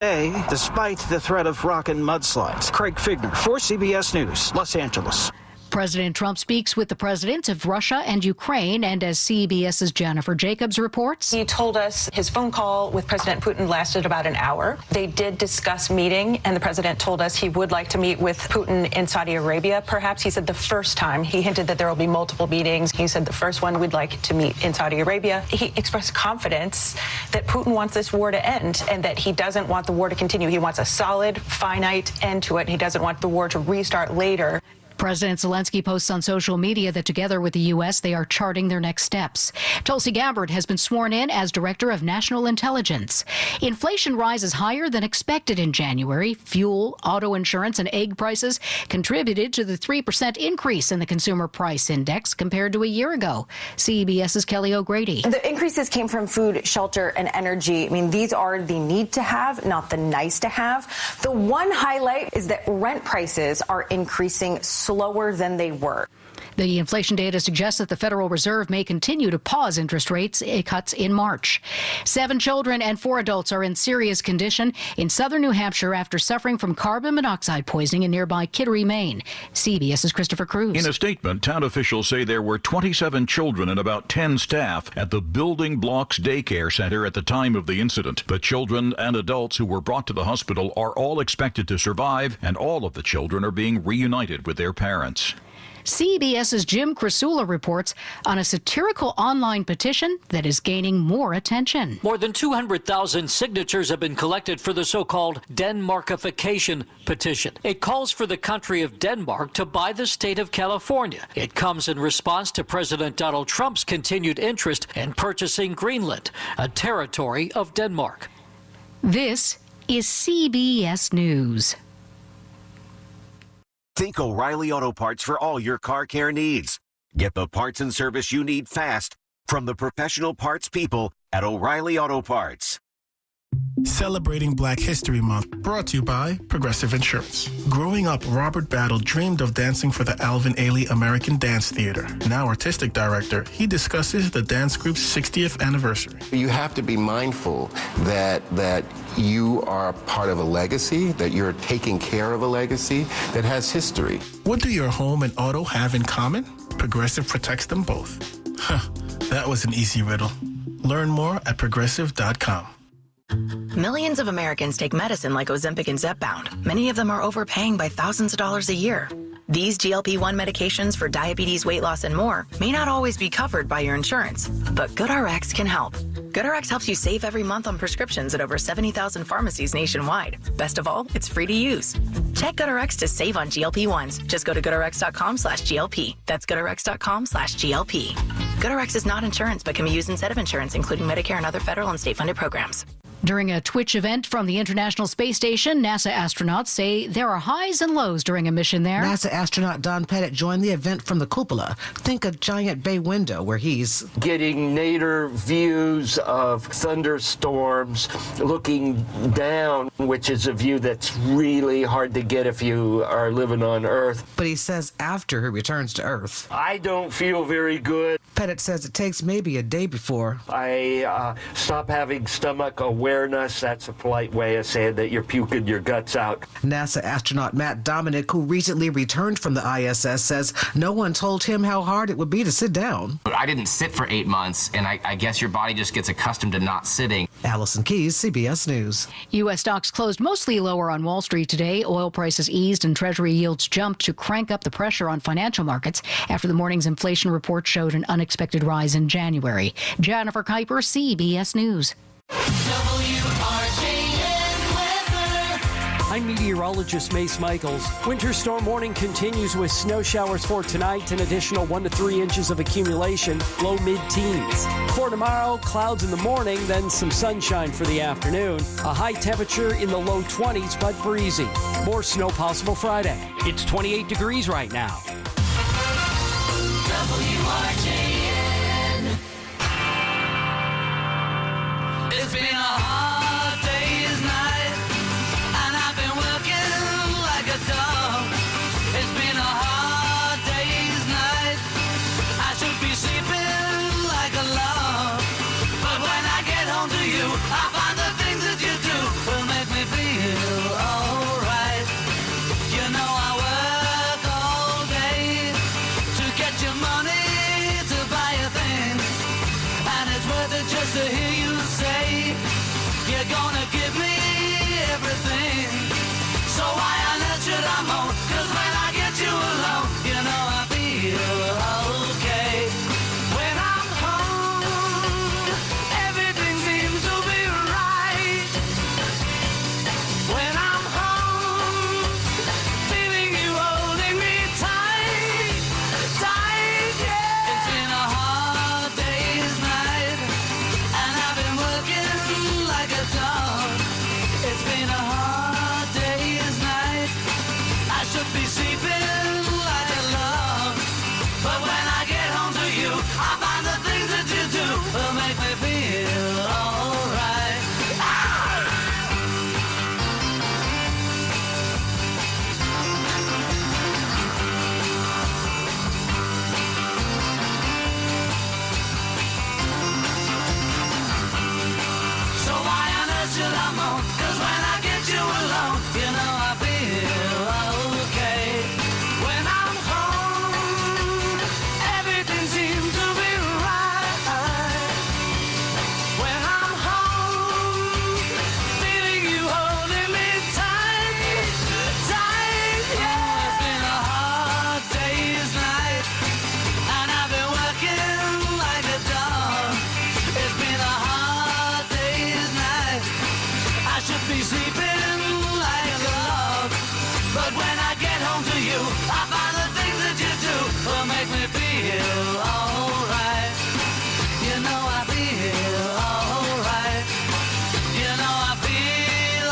despite the threat of rock and mudslides. Craig Figner for CBS News, Los Angeles. President Trump speaks with the presidents of Russia and Ukraine, and as CBS's Jennifer Jacobs reports, he told us his phone call with President Putin lasted about an hour. They did discuss meeting, and the president told us he would like to meet with Putin in Saudi Arabia. Perhaps he said the first time. He hinted that there will be multiple meetings. He said the first one we'd like to meet in Saudi Arabia. He expressed confidence that Putin wants this war to end and that he doesn't want the war to continue. He wants a solid, finite end to it. He doesn't want the war to restart later. President Zelensky posts on social media that together with the U.S., they are charting their next steps. Tulsi Gabbard has been sworn in as Director of National Intelligence. Inflation rises higher than expected in January. Fuel, auto insurance, and egg prices contributed to the 3% increase in the Consumer Price Index compared to a year ago. CBS's Kelly O'Grady. The increases came from food, shelter, and energy. I mean, these are the need to have, not the nice to have. The one highlight is that rent prices are increasing slower than they were. The inflation data suggests that the Federal Reserve may continue to pause interest rates cuts in March. 7 children and 4 adults are in serious condition in southern New Hampshire after suffering from carbon monoxide poisoning in nearby Kittery, Maine. CBS's Christopher Cruz. In a statement, town officials say there were 27 children and about 10 staff at the Building Blocks Daycare Center at the time of the incident. The children and adults who were brought to the hospital are all expected to survive, and all of the children are being reunited with their parents. CBS's Jim Krasula reports on a satirical online petition that is gaining more attention. More than 200,000 signatures have been collected for the so-called Denmarkification petition. It calls for the country of Denmark to buy the state of California. It comes in response to President Donald Trump's continued interest in purchasing Greenland, a territory of Denmark. This is CBS News. Think O'Reilly Auto Parts for all your car care needs. Get the parts and service you need fast from the professional parts people at O'Reilly Auto Parts. Celebrating Black History Month, brought to you by Progressive Insurance. Growing up, Robert Battle dreamed of dancing for the Alvin Ailey American Dance Theater. Now artistic director, he discusses the dance group's 60th anniversary. You have to be mindful that you are part of a legacy, that you're taking care of a legacy that has history. What do your home and auto have in common? Progressive protects them both. That was an easy riddle. Learn more at progressive.com. Millions of Americans take medicine like Ozempic and Zepbound. Many of them are overpaying by thousands of dollars a year. These GLP-1 medications for diabetes, weight loss, and more may not always be covered by your insurance, but GoodRx can help. GoodRx helps you save every month on prescriptions at over 70,000 pharmacies nationwide. Best of all, it's free to use. Check GoodRx to save on GLP-1s. Just go to GoodRx.com/GLP. That's GoodRx.com/GLP. GoodRx is not insurance, but can be used instead of insurance, including Medicare and other federal and state-funded programs. During a Twitch event from the International Space Station, NASA astronauts say there are highs and lows during a mission there. NASA astronaut Don Pettit joined the event from the cupola. Think a giant bay window where he's getting nadir views of thunderstorms, looking down, which is a view that's really hard to get if you are living on Earth. But he says after he returns to Earth, I don't feel very good. Pettit says it takes maybe a day before I stop having stomach awareness. That's a polite way of saying that you're puking your guts out. NASA astronaut Matt Dominic, who recently returned from the ISS, says no one told him how hard it would be to sit down. But I didn't sit for 8 months, and I guess your body just gets accustomed to not sitting. Allison Keyes, CBS News. U.S. stocks closed mostly lower on Wall Street today. Oil prices eased and Treasury yields jumped to crank up the pressure on financial markets after the morning's inflation report showed an unexpected rise in January. Jennifer Kuiper, CBS News. I'm meteorologist Mace Michaels. Winter storm warning continues with snow showers for tonight, an additional 1 to 3 inches of accumulation, low mid-teens. For tomorrow, clouds in the morning, then some sunshine for the afternoon. A high temperature in the low 20s, but breezy. More snow possible Friday. It's 28 degrees right now. WRJN. It's been a hard day's night, and I've been working like a dog. It's been a hard day's night. I should be sleeping like a log. But when I get home to you, I find the things that you do will make me feel 'Cause when I get you alone, you know I feel okay. When I'm home, everything seems to be right. When I'm home, feeling you holding me tight, tight. Yeah, it's been a hard day's night, and I've been working like a dog. It's been a hard day's night. I should be sleeping like a log, but when I get home to you, I find the things that you do will make me feel alright. You know I feel alright. You know I feel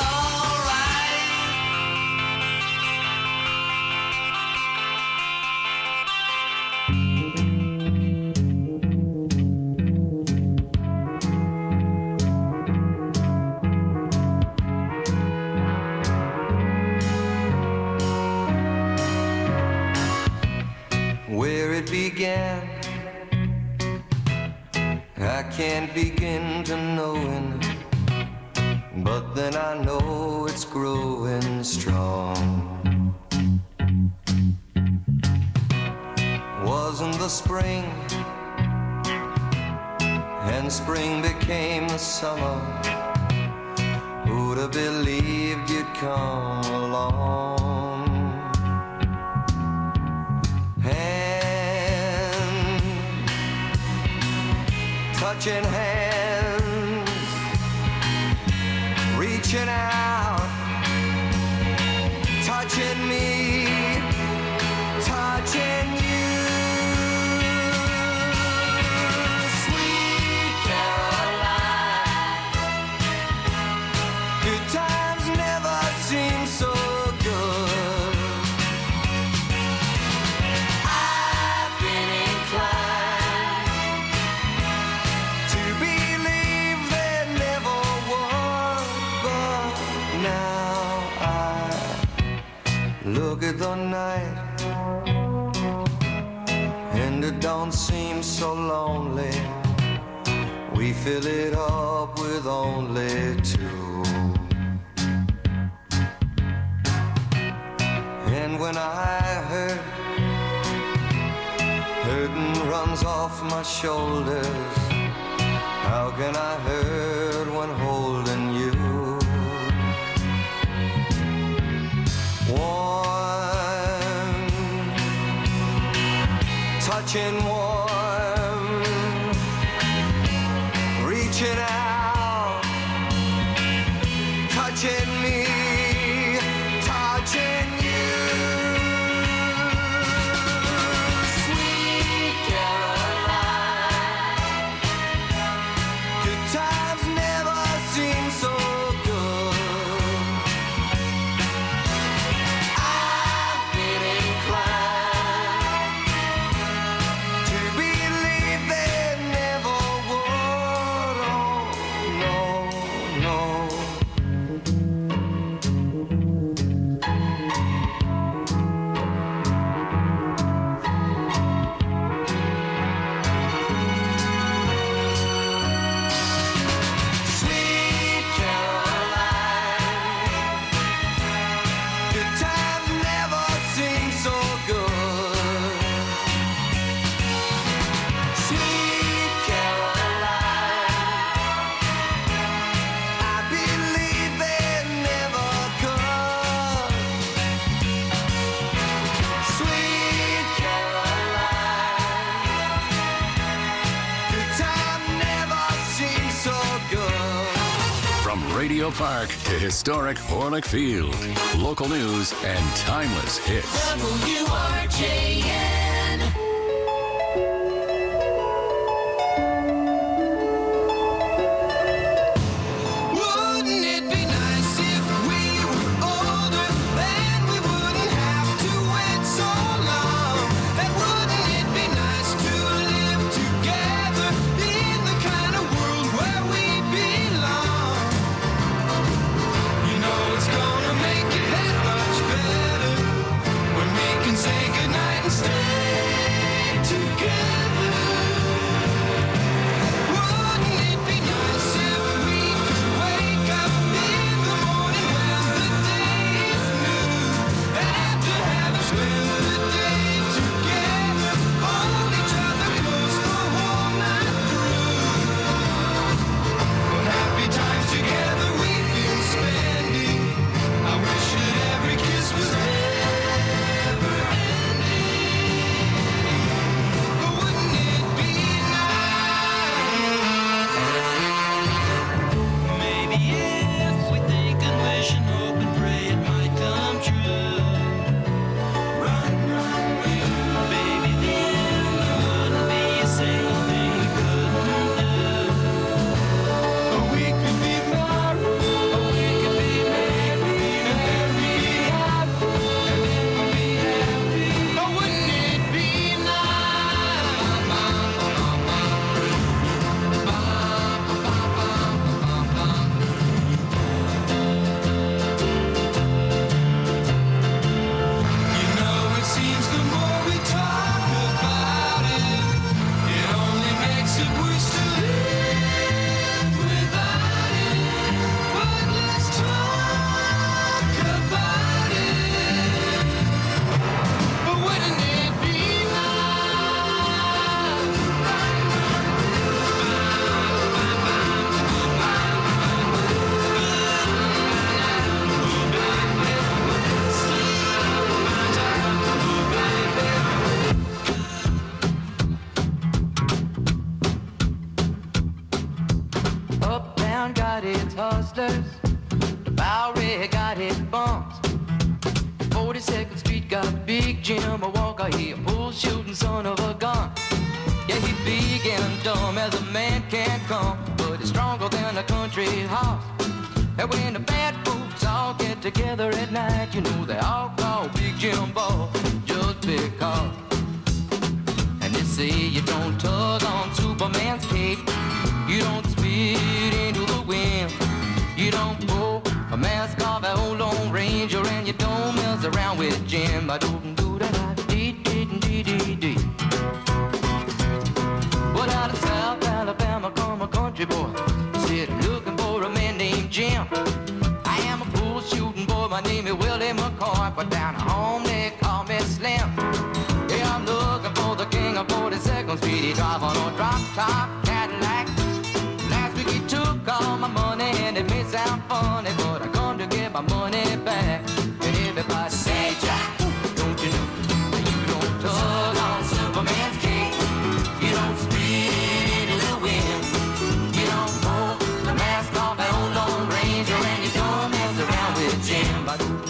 Where it began, I can't begin to knowing, but then I know it's growing strong. Wasn't the spring, and spring became the summer. Who'd have believed you'd come along? Touching hands, reaching out, touching me, touching you. Sweet Caroline, good times never seem so good. I've been inclined to believe there never was, but now I look at the night and it don't seem so lonely. We fill it up with only two. And when I hurt, hurting runs off my shoulders. How can I hurt when holding you? Warm, touching warm, reaching out, touching me, touching you. Sweet Caroline, good times never seem so good. I've been inclined to believe there never would. Oh, no, no. Sweet Caroline, good times never seem so good. Sweet Caroline, I believe they never could. Sweet Caroline, good time never seems so good. From Radio Park to historic Orlick Field, local news and timeless hits. WRJN. Wouldn't it be nice if we were older, then we wouldn't have to wait so long? And wouldn't it be nice to live together in the kind of world where we belong? You know it's gonna make it that much better when we can say goodnight and stay. Walker, he a bull shooting son of a gun. Yeah, he big and dumb as a man can come, but he's stronger than a country horse. And when the bad folks all get together at night, you know they all call Big Jim Ball just because. And they say you don't tug on Superman's cape, you don't spit into the wind, you don't pull a mask off an old Lone Ranger, and you don't mess around with Jim. I don't do that. Dee. Well, out of South Alabama come a country boy, said looking for a man named Jim. I am a bull shooting boy, my name is Willie McCoy, but down at home they call me Slim. Yeah, I'm looking for the king of 42nd Street. He drive on a drop top Cadillac. Last week he took all my money, and it may sound funny, but I come to get my money back. And everybody say, Jack, don't you know that you don't tug on Superman's cape, you don't spit into the wind, you don't pull the mask off that old Lone Ranger, and you don't mess around with Jim.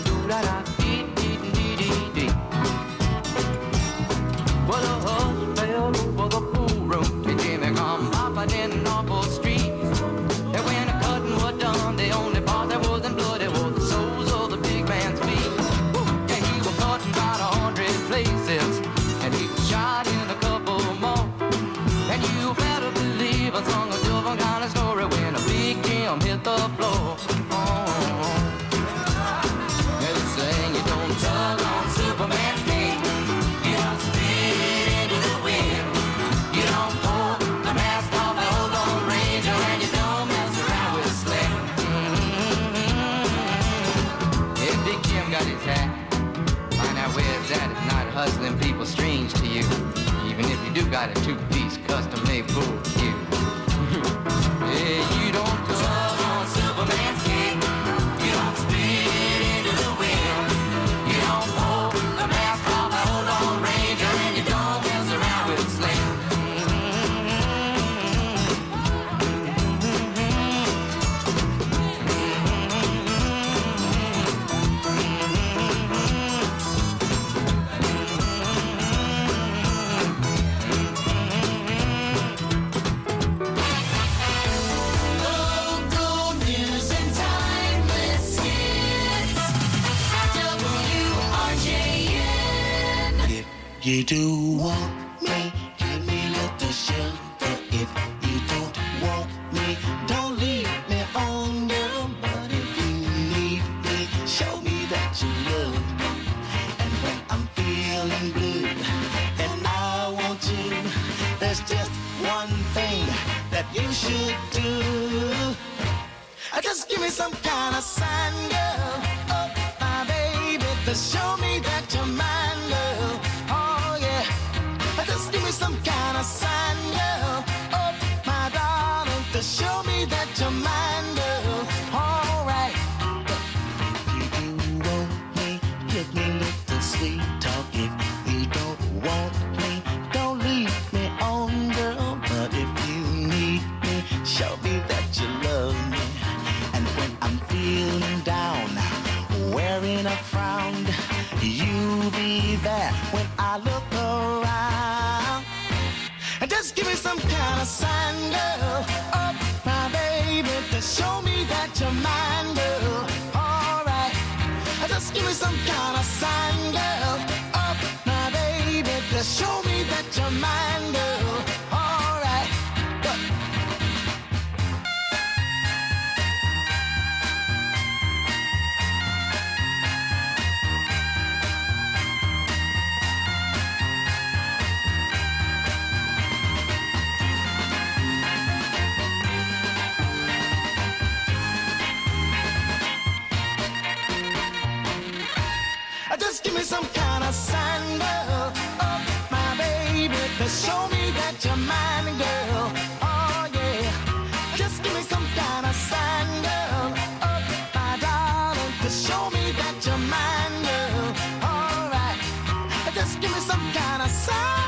Well, a hush fell over the pool room, and Jimmy come popping in an awful street. And when the cutting was done, the only part that wasn't bloody was the soles of the big man's feet. Yeah, he was cutting about 100 places, and he was shot in a couple more. And you better believe I sung a different kind of story when a Big Jim hit the floor. Yeah, they saying you don't tug on Superman's cape, you don't spit into the wind, you don't pull the mask off the old Lone Ranger, and you don't mess around with Slim. If Big Jim got his hat, find out where it's at. It's not hustling people strange to you, even if you do got a two-piece custom-made bull cue. Yeah, you don't tug on Superman's cape, you don't spit into the wind, you don't pull the mask off the old Lone Ranger, and you don't mess around with Slim. Local news and timeless hits. WRJN. If you do want me, give me a little shelter. If you don't want me, don't leave me on, girl. But if you need me, show me that you love me. And when I'm feeling blue and I want you, there's just one thing that you should do. Just give me some kind of sign, girl. Oh, my baby, to show me that you're mine, girl. Oh, yeah. Just give me some kind of sign, girl. Oh, my darling, to show me that you're mine, girl. All right. If you do want me, give me a little sweet talk. If you don't want me, don't leave me on, girl. But if you need me, show me that you love me. And when I'm feeling down, wearing a frown, you be there when I look around. And just give me some kind of sign, girl. Oh, my baby, to show me that you're mine, girl. All right. Just give me some kind of sign, girl. Oh, my baby, to show me that you're mine, girl. All right. Just give me some kind of sign, girl. Oh, my baby, to show me that you're mine, girl. Oh, yeah. Just give me some kind of sign, girl. Oh, my darling, to show me that you're mine, girl. All right. Just give me some kind of sign.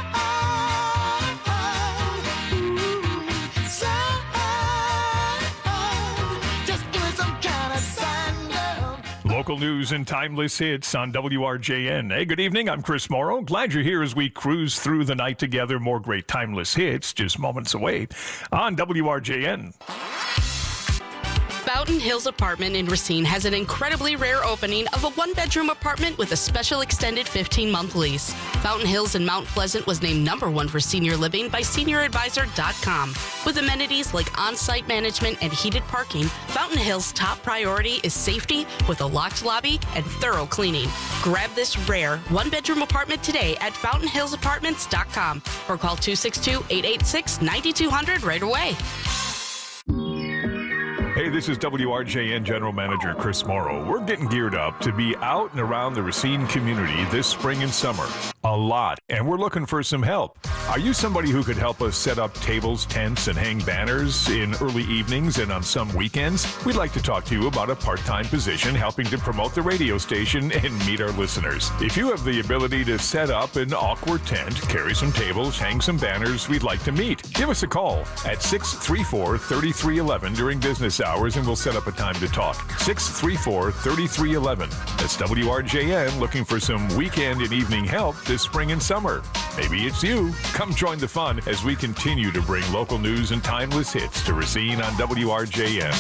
local news and timeless hits on WRJN. Hey, good evening. I'm Chris Morrow. Glad you're here as we cruise through the night together. More great timeless hits just moments away on WRJN. Fountain Hills Apartment in Racine has an incredibly rare opening of a one-bedroom apartment with a special extended 15-month lease. Fountain Hills in Mount Pleasant was named #1 for senior living by SeniorAdvisor.com. With amenities like on-site management and heated parking, Fountain Hills' top priority is safety with a locked lobby and thorough cleaning. Grab this rare one-bedroom apartment today at FountainHillsApartments.com or call 262-886-9200 right away. Hey, this is WRJN General Manager Chris Morrow. We're getting geared up to be out and around the Racine community this spring and summer. A lot. And we're looking for some help. Are you somebody who could help us set up tables, tents, and hang banners in early evenings and on some weekends? We'd like to talk to you about a part-time position helping to promote the radio station and meet our listeners. If you have the ability to set up an awkward tent, carry some tables, hang some banners, we'd like to meet. Give us a call at 634-3311 during business hours and we'll set up a time to talk. 634-3311. That's WRJN looking for some weekend and evening help this spring and summer. Maybe it's you. Come join the fun as we continue to bring local news and timeless hits to Racine on WRJN.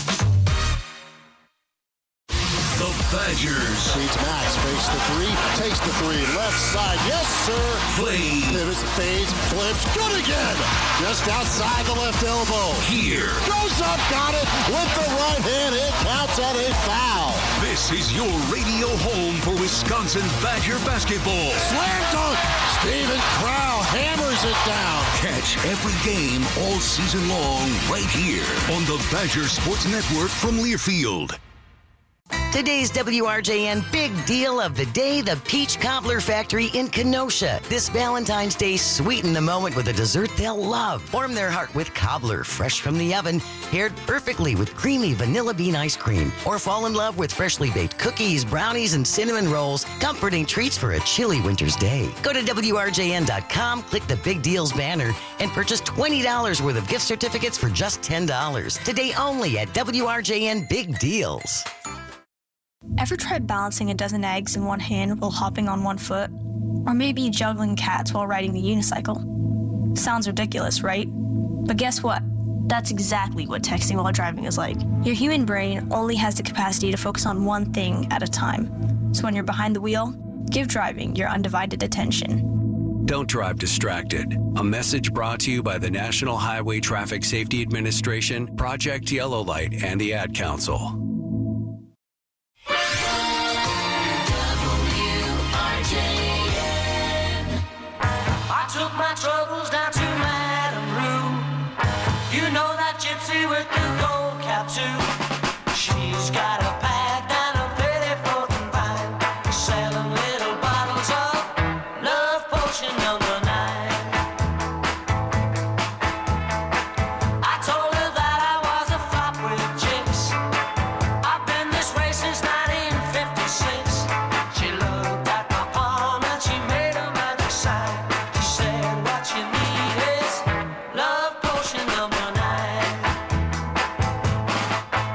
The Badgers. Beats Max, fakes the three, takes the three, left side, yes sir. Play. Pivots, fades, flips, good again. Just outside the left elbow. Here. Goes up, got it with the right hand. It counts at a foul. This is your radio home for Wisconsin Badger basketball. Slam dunk. Steven Crow hammers it down. Catch every game all season long right here on the Badger Sports Network from Learfield. Today's WRJN big deal of the day, the Peach Cobbler Factory in Kenosha. This Valentine's Day, sweeten the moment with a dessert they'll love. Warm their heart with cobbler, fresh from the oven, paired perfectly with creamy vanilla bean ice cream. Or fall in love with freshly baked cookies, brownies, and cinnamon rolls. Comforting treats for a chilly winter's day. Go to WRJN.com, click the Big Deals banner, and purchase $20 worth of gift certificates for just $10. Today only at WRJN Big Deals. Ever tried balancing a dozen eggs in one hand while hopping on one foot? Or maybe juggling cats while riding the unicycle? Sounds ridiculous, right? But guess what? That's exactly what texting while driving is like. Your human brain only has the capacity to focus on one thing at a time. So when you're behind the wheel, give driving your undivided attention. Don't drive distracted. A message brought to you by the National Highway Traffic Safety Administration, Project Yellow Light, and the Ad Council. I took my troubles down to Madame Rue. You know that gypsy with the gold cap too. She's got a pad down a 34th and Vine, selling little bottles of love potion number 9. I told her that I was a flop with chicks. I've been this way since 1956. She looked at my palm and she made a magic sign. She said, what you need is love potion number 9.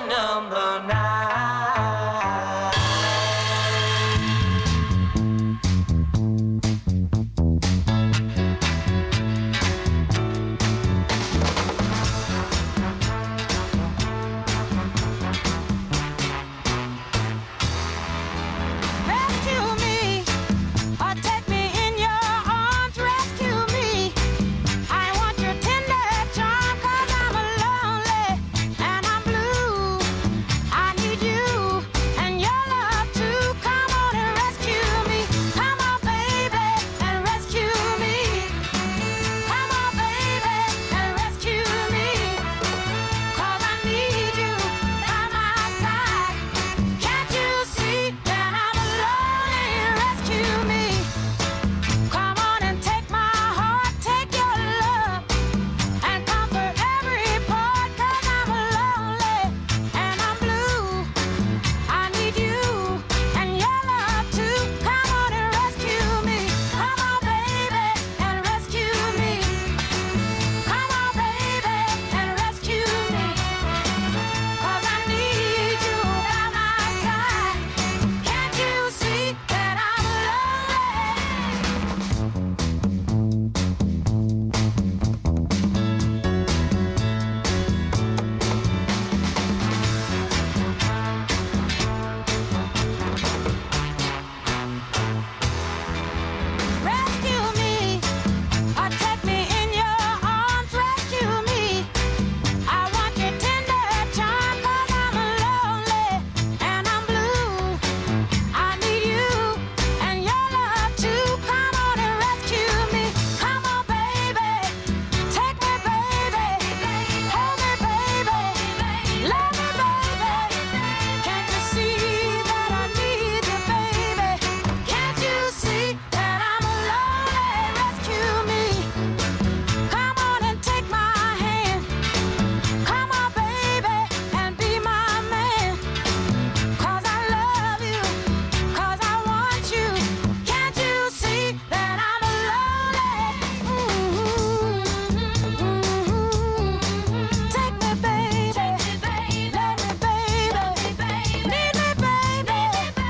number 9. Rescue me, or take me in your arms. Rescue me. I want your tender charm, 'cause I'm lonely and I'm blue. I need you and your love too. Come on and rescue me. Come on, baby, and rescue me. Come on, baby, and rescue me. 'Cause I need you by my side. Can't you see that I'm lonely? Rescue me. Come on and take my heart, take your love, and comfort every part. 'Cause I'm lonely and I'm blue. I need you and your love too. Come on and rescue me. Come on, baby, and rescue me. Come on, baby, and rescue me. 'Cause I need you by my side. Can't you see that I'm Rescue me, or take me in your arms. Rescue me. I want your tender charm, 'cause I'm lonely and I'm blue. I need you and your love too. Come on and rescue me. Come on, baby, take me, baby. Hold me, baby. Love me, baby. Can't you see that I need you, baby? Can't you see that I'm lonely? Rescue me. Come on and take my hand. Come on, baby, and be my man. 'Cause I love you, 'cause I want you. Can't you see that I'm lonely? Take me, baby. Let me, baby. Need me, baby.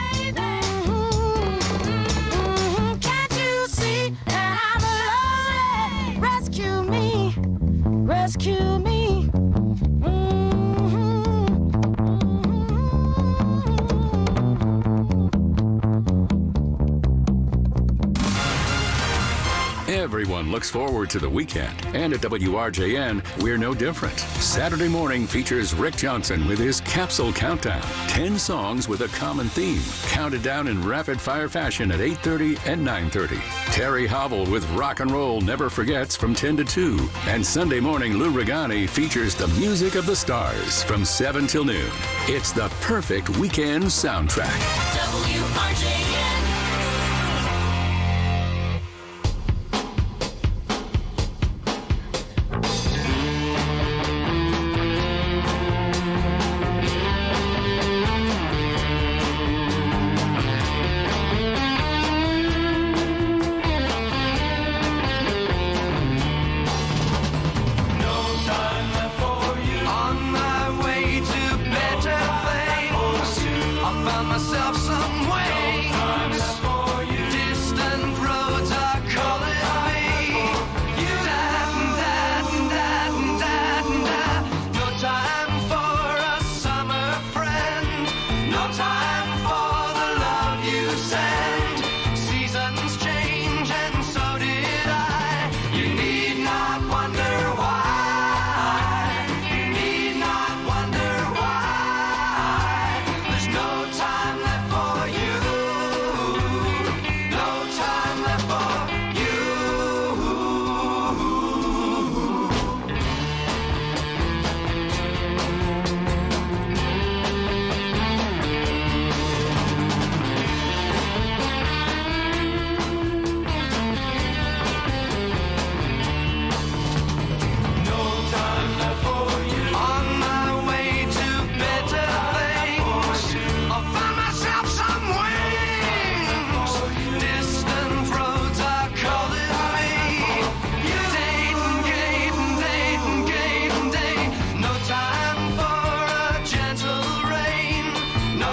Can't you see that I'm lonely? Rescue me. Rescue me. Everyone looks forward to the weekend, and at WRJN, we're no different. Saturday morning features Rick Johnson with his Capsule Countdown. 10 songs with a common theme, counted down in rapid-fire fashion at 8:30 and 9:30. Terry Hobble with Rock and Roll Never Forgets from 10 to 2. And Sunday morning, Lou Regani features the music of the stars from 7 till noon. It's the perfect weekend soundtrack. WRJN. On my way to better things, I found myself some way.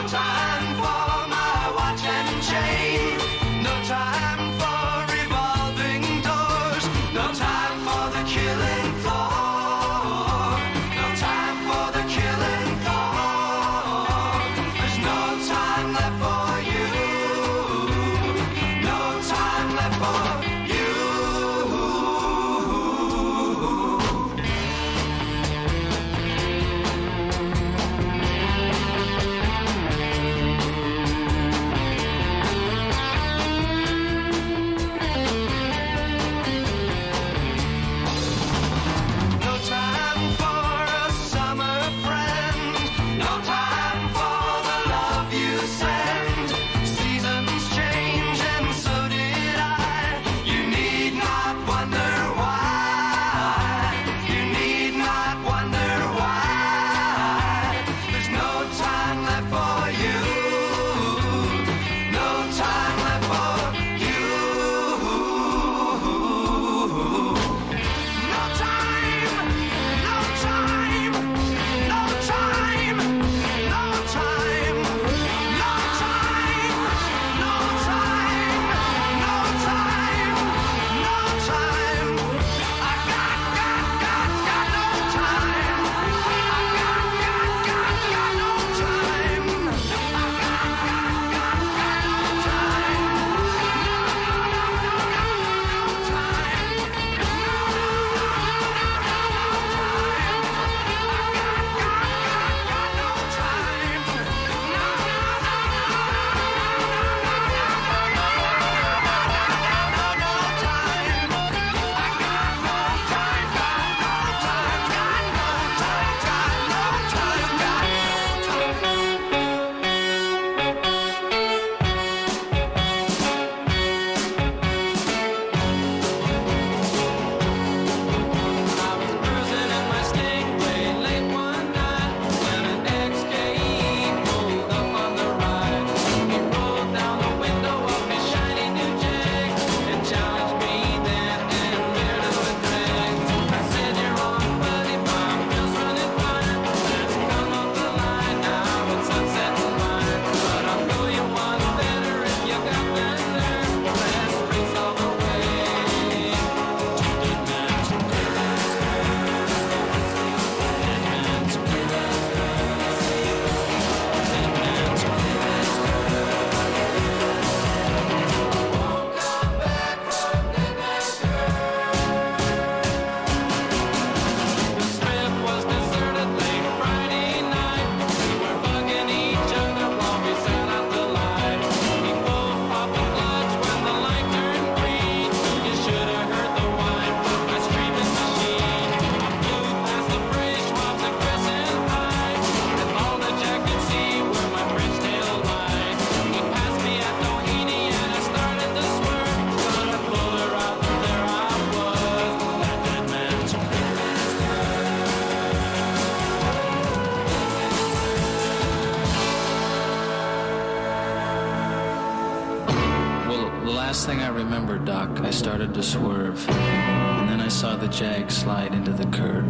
time for my watch and chain. No time for revolving doors. No time for the killing floor. No time for the killing floor. There's no time left for you. No time left for you. No time for a summer friend. No time for the love you send. Seasons change and so did I. You need not wonder why. You need not wonder why. There's no time left for you. No time left for you. No time, no time, no time, no time, no time, no time, no time, no time. I got no time. I got no time. Last thing I remember, Doc, I started to swerve, and then I saw the Jag slide into the curve.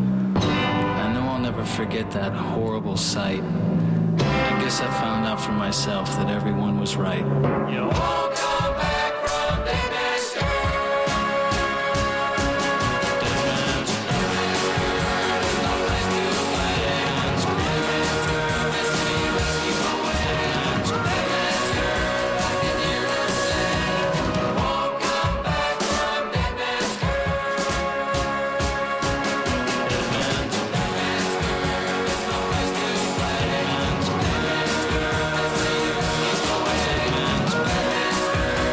I know I'll never forget that horrible sight. I guess I found out for myself that everyone was right. You won't come back from Dead Man's Curve. Dead Man's Curve is no place to play. Dead Man's Curve is to be rescued away. Dead Man's Curve, I can hear them say. You won't come back from Dead Man's Curve. Dead Man's Curve is no place to play. Dead Man's Curve is to be rescued away. Dead Man's Curve.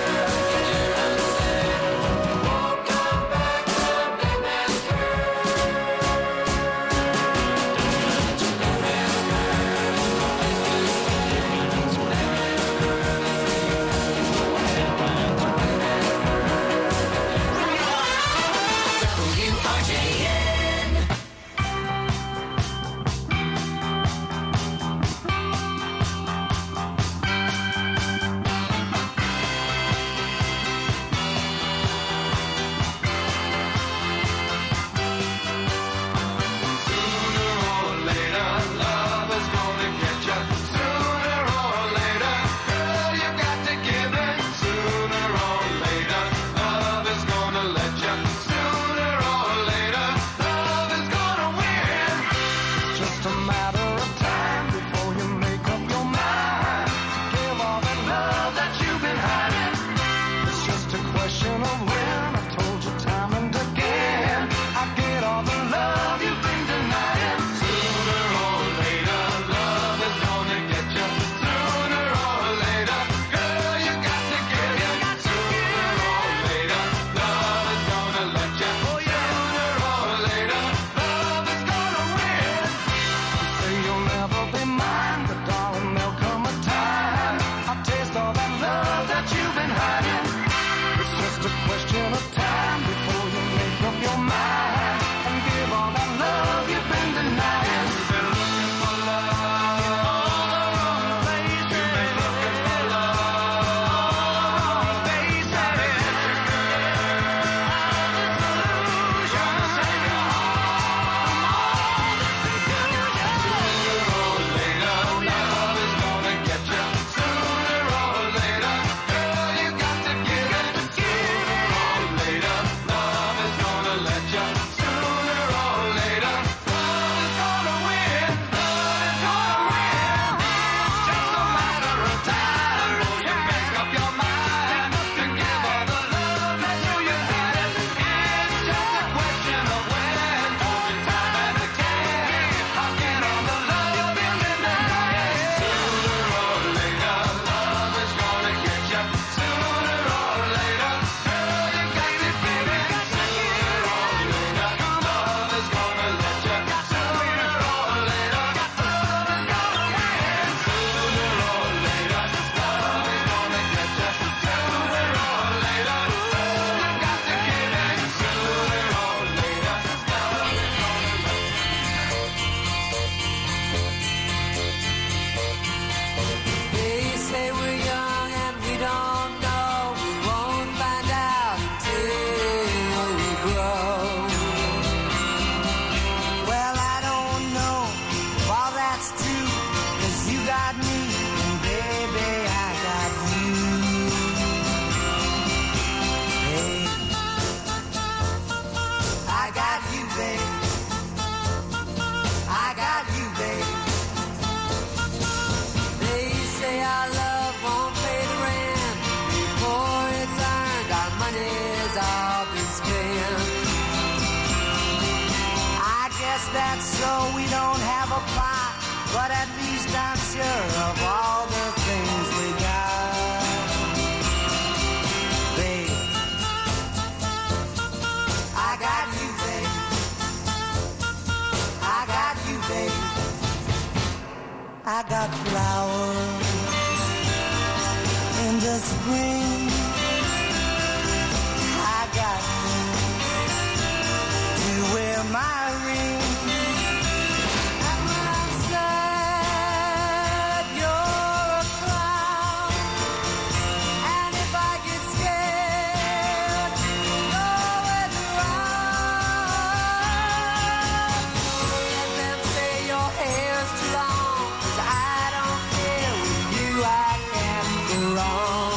that's so we don't have a pot, but at least I'm sure of all the things we got. Babe, I got you, babe. I got you, babe. I got flowers in the spring. I got you to wear my ring. And when I'm sad, you're a clown. And if I get scared, you're always around. Let them say your hair's too long, 'cause I don't care. With you I can't go wrong.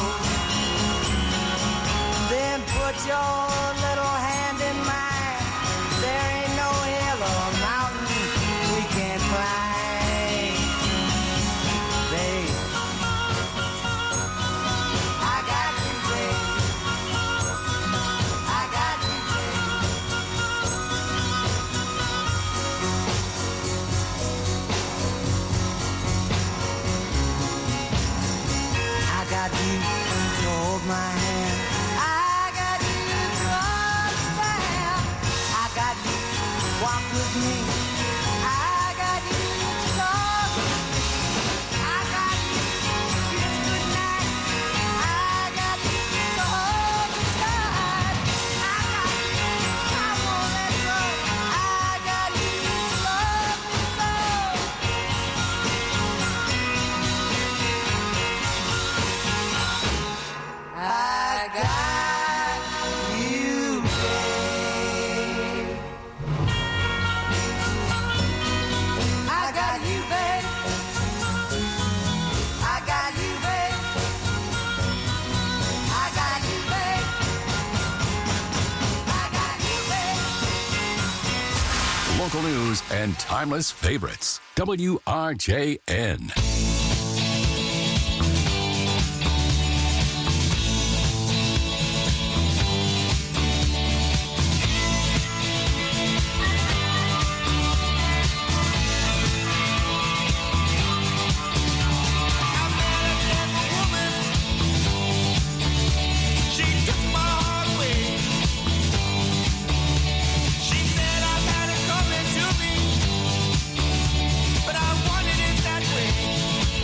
Then put your little hand in mine. There ain't no hill or mountain we can't climb. Babe, I got you, babe. I got you, babe. I got you to hold my hand. I got you to understand. I got you to walk with me. I got you to talk with me. I got you to kiss goodnight. I got you to hold me tight. I got you, I won't let go. I got you to love me so. I got you, babe. I got you, babe. I got you, babe. I got you, babe. I got you, babe. Local news and timeless favorites. WRJN. She took my heart away. She said I had it coming to me, but I wanted it that way.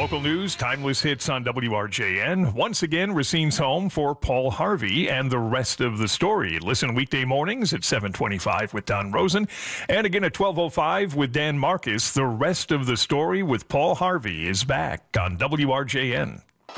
Local news, timeless hits on WRJN. Once again, Racine's home for Paul Harvey and the rest of the story. Listen weekday mornings at 7:25 with Don Rosen. And again at 12:05 with Dan Marcus. The rest of the story with Paul Harvey is back on WRJN.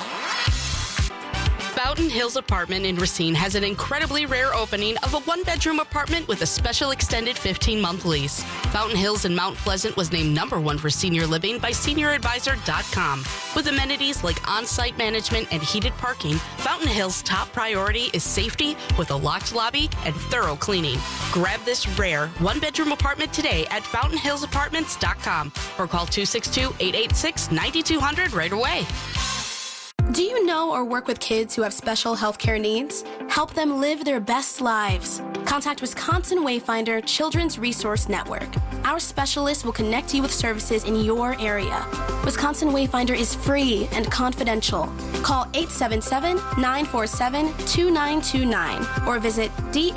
Fountain Hills Apartment in Racine has an incredibly rare opening of a one-bedroom apartment with a special extended 15-month lease. Fountain Hills in Mount Pleasant was named #1 for senior living by SeniorAdvisor.com. With amenities like on-site management and heated parking, Fountain Hills' top priority is safety with a locked lobby and thorough cleaning. Grab this rare one-bedroom apartment today at FountainHillsApartments.com or call 262-886-9200 right away. Do you know or work with kids who have special health care needs? Help them live their best lives. Contact Wisconsin Wayfinder Children's Resource Network. Our specialists will connect you with services in your area. Wisconsin Wayfinder is free and confidential. Call 877-947-2929 or visit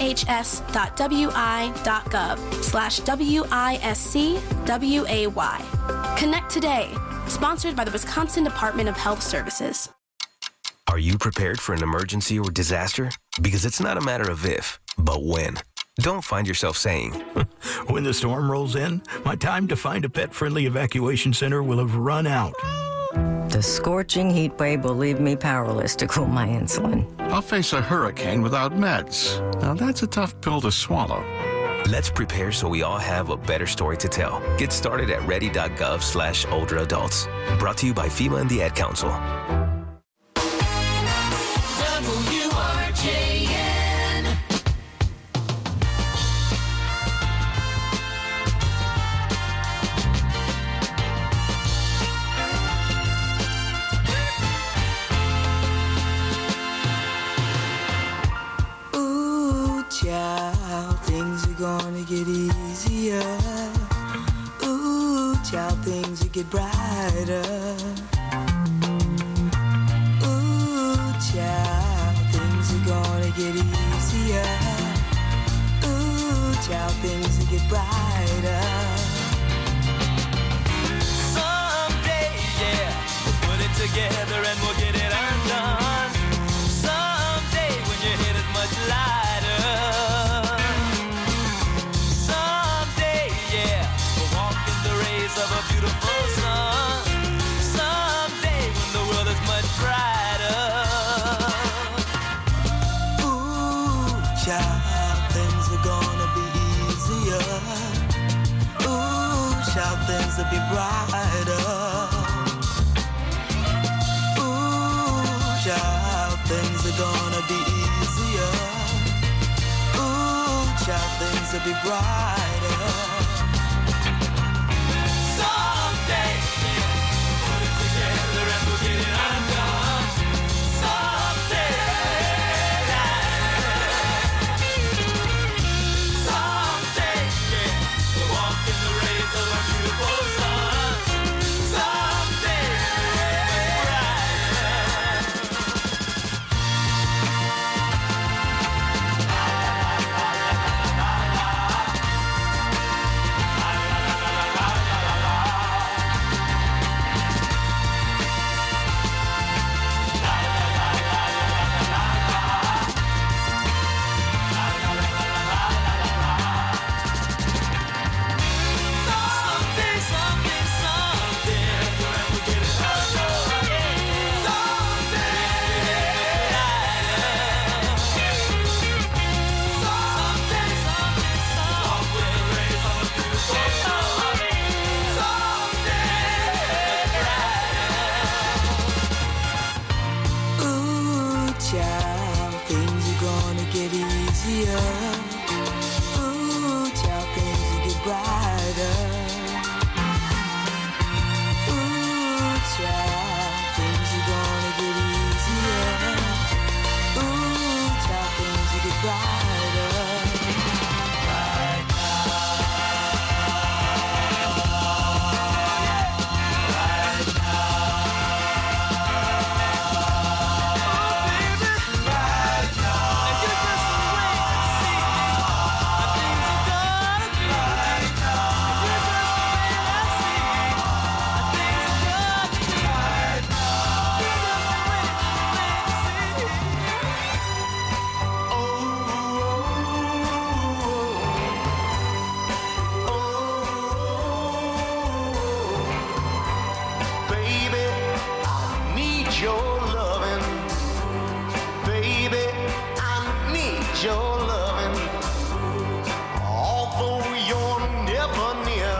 dhs.wi.gov/WISCWAY. Connect today. Sponsored by the Wisconsin Department of Health Services. Are you prepared for an emergency or disaster? Because it's not a matter of if, but when. Don't find yourself saying, when the storm rolls in, my time to find a pet-friendly evacuation center will have run out. The scorching heat wave will leave me powerless to cool my insulin. I'll face a hurricane without meds. Now that's a tough pill to swallow. Let's prepare so we all have a better story to tell. Get started at ready.gov/older adults. Brought to you by FEMA and the Ad Council. WRJN. Ooh, child, things are gonna get easier. Ooh, child, things will get brighter. Ooh, child, things are gonna get easier. Ooh, child, things will get brighter. Someday, yeah, we'll put it together and we'll get it undone. Someday when your head is much lighter. Someday, yeah, we'll walk in the rays of a beautiful sun. Someday when the world is much brighter. Ooh, child, things are gonna be easier. Ooh, child, things will be brighter. Ooh, child, things are gonna be easier. Ooh, child, things will be brighter. Someday, put it together and we'll get it undone. Someday, someday, yeah, we'll walk in the rays of a beautiful sun. Someday, Ooh, child, things are gonna get easier. Ooh, child, things will get brighter. Ooh, child, things are gonna get easier. Ooh, child, things will get brighter. right now. And you just wait and see. your loving. Baby, I need your loving. Although you're never near,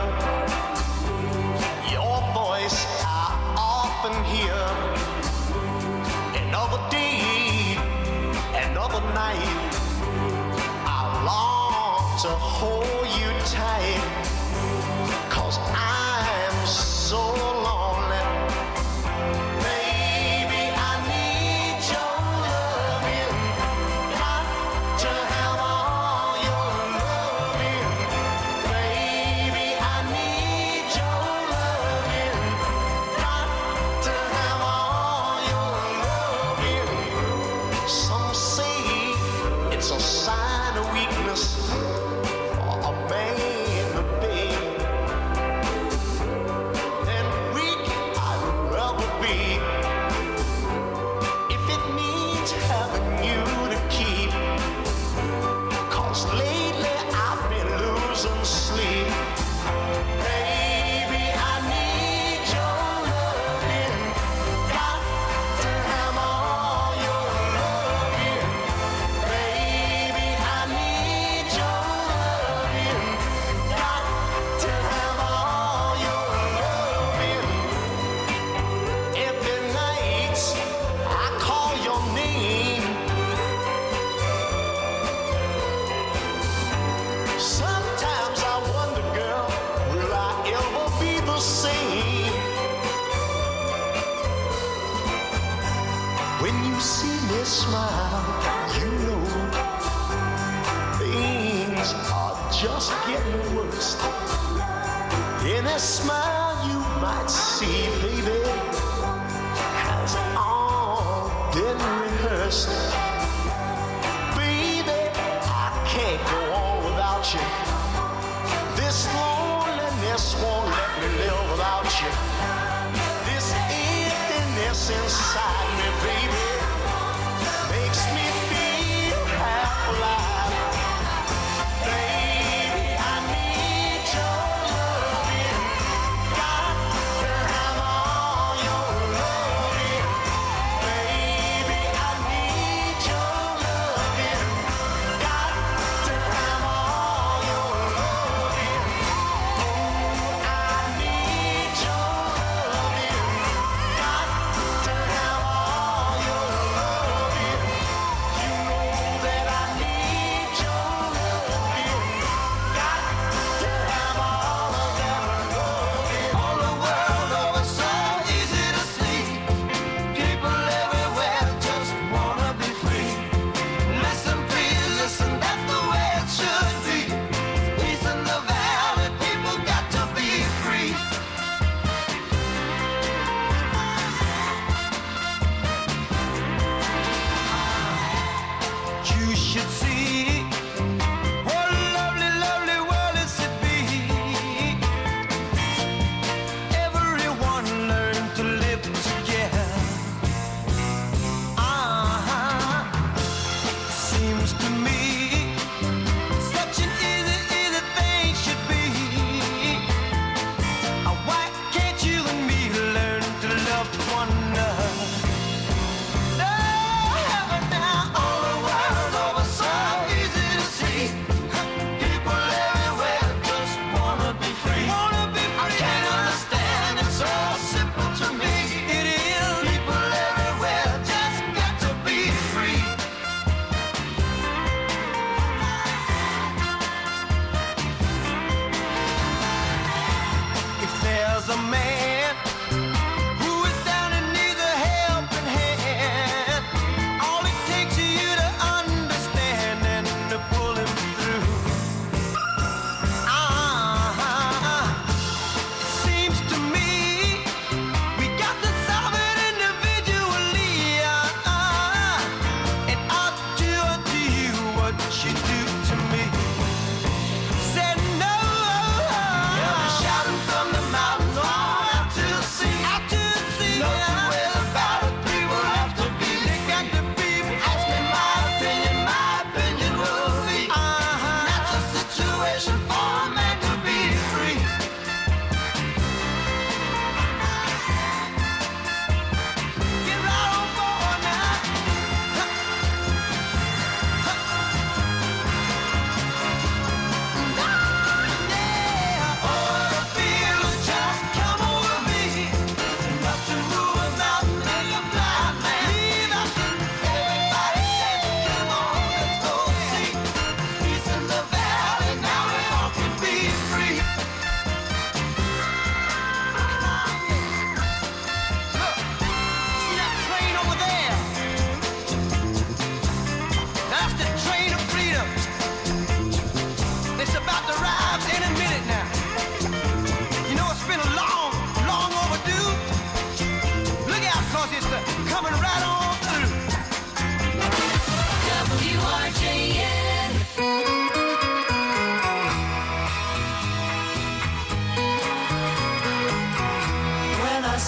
your voice I often hear. Another day, another night, I long to hold you tight, 'cause I'm so lonely. Baby, I need your loving. Got to have all your loving. Baby, I need your loving. Got to have all your loving. Some say it's a sign of weakness for a man to be. Then weak I'd rather be, if it means having you to keep. 'Cause lately I've been losing sleep. Baby, I need your loving. Got to have all your loving. Baby, I need your loving. Got to have all your loving. Every night I call your name. Sometimes I wonder, girl, will I ever be the same? When you see me smile, you know things are just getting worse. In a smile you might see, baby, has all been rehearsed. Baby, I can't go on without you. This loneliness won't let me live without you. This emptiness inside me, baby, makes me feel half alive. Baby, I need your loving. Got to have all your loving. Baby, I need your loving. Got to have all your loving. Oh, I need your loving. Got to have all your loving. You know that I need your loving. Got to have all of that loving. All the world over, so easy to see. People everywhere just wanna be free. Listen, please, listen, that's the way it should be. Peace in the valley, people got to be free. You should see what a lovely, lovely world is to be. Everyone learn to live together. Seems to me such an easy, easy thing should be. Why can't you and me learn to love one another? No, heaven now, all the world over, so easy to see. People everywhere just wanna be free. I can't understand, it's so simple to me. It is. People everywhere just got to be free. If there's a man who is down and needs a helping hand, all it takes is you to understand and to pull him through. Seems to me we got to solve it individually. And I'll do unto you what you do to me. Said no. You'll be shouting from the mountains all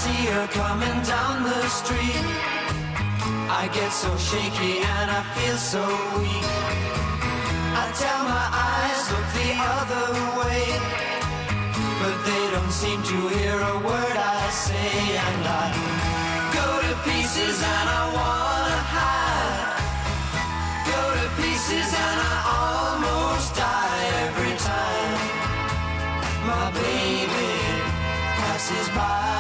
see her coming down the street, I get so shaky and I feel so weak. I tell my eyes, look the other way, but they don't seem to hear a word I say. And I go to pieces and I wanna hide, go to pieces and I almost die every time my baby passes by.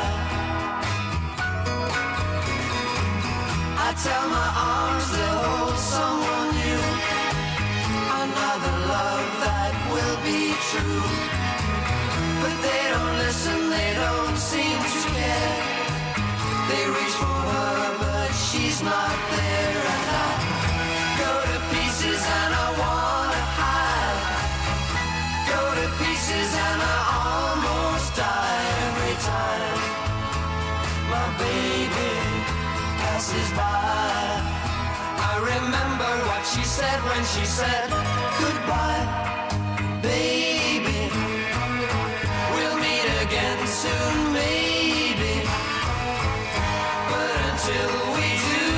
I tell my arms they'll hold someone new, another love that will be true. But they don't listen, they don't seem to care. They reach for her, but she's not there. And I go to pieces and I wanna hide, go to pieces and I almost die every time my baby passes by. I remember what she said when she said goodbye, baby. We'll meet again soon, maybe. But until we do,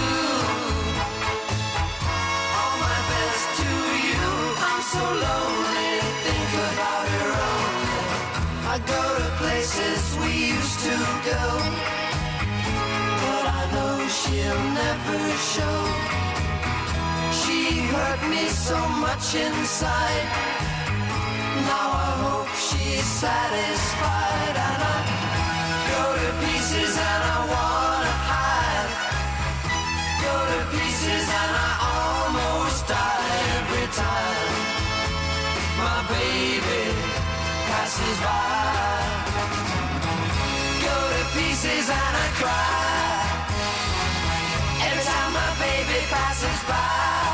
all my best to you. I'm so lonely, think about her only. I go to places we used to go, but I know she'll never show. She hurt me so much inside. Now I hope she's satisfied. And I go to pieces and I wanna hide, go to pieces and I almost die every time my baby passes by. Go to pieces and I cry every time my baby passes by.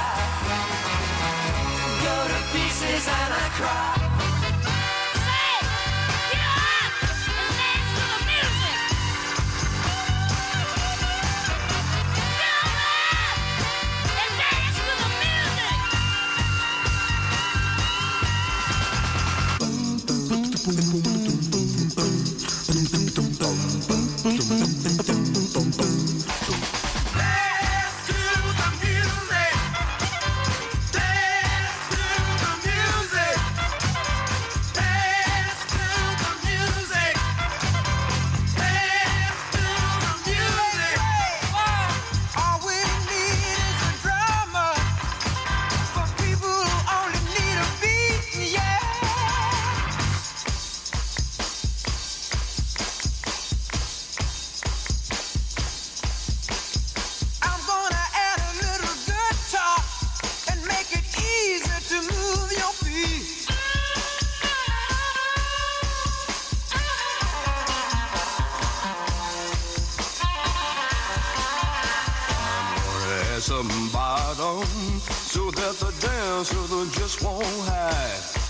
Go to pieces and I cry. Some bottom so that the dancer just won't hide.